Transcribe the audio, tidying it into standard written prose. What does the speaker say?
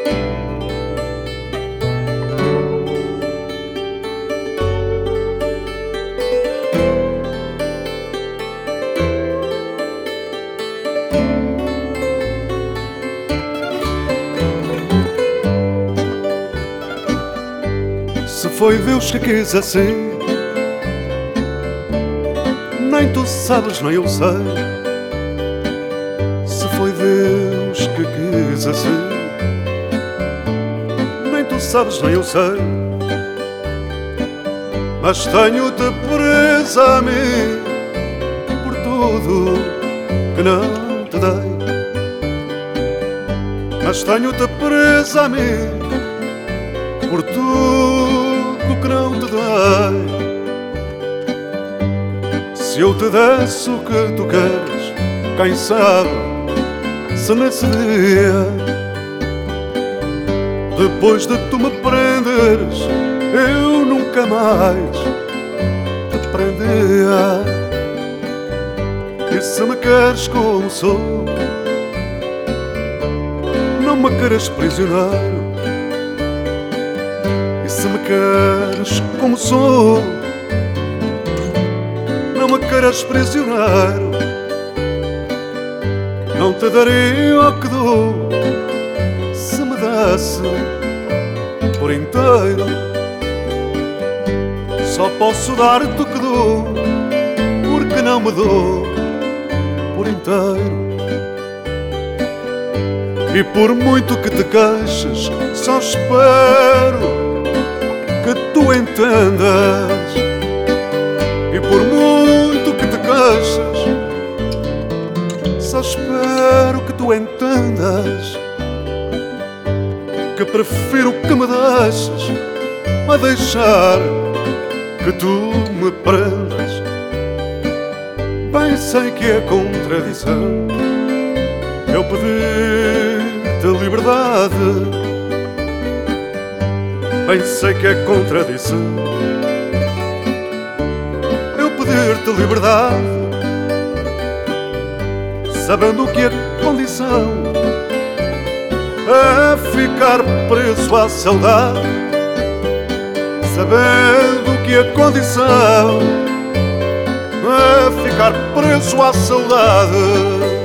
Se foi Deus que quis assim, nem tu sabes, nem eu sei. Se foi Deus que quis assim, nem tu sabes, nem eu sei. Mas tenho-te presa a mim por tudo que não te dei. Mas tenho-te presa a mim por tudo que não te dei. Se eu te desse o que tu queres, quem sabe se nesse dia, depois de tu me prenderes, eu nunca mais te prendia. E se me queres como sou, não me queres prisioneiro. E se me queres como sou, não me queres prisioneiro. Não te darei o que dou se me desse por inteiro. Só posso dar-te o que dou, porque não me dou por inteiro. E por muito que te queixes, só espero que tu entendas. E por muito que te queixes, só espero que tu entendas que prefiro que me deixes a deixar que tu me prendas. Bem sei que é contradição eu pedir-te liberdade. Bem sei que é contradição eu pedir-te liberdade, sabendo que a condição é ficar preso à saudade. Sabendo que a condição é ficar preso à saudade.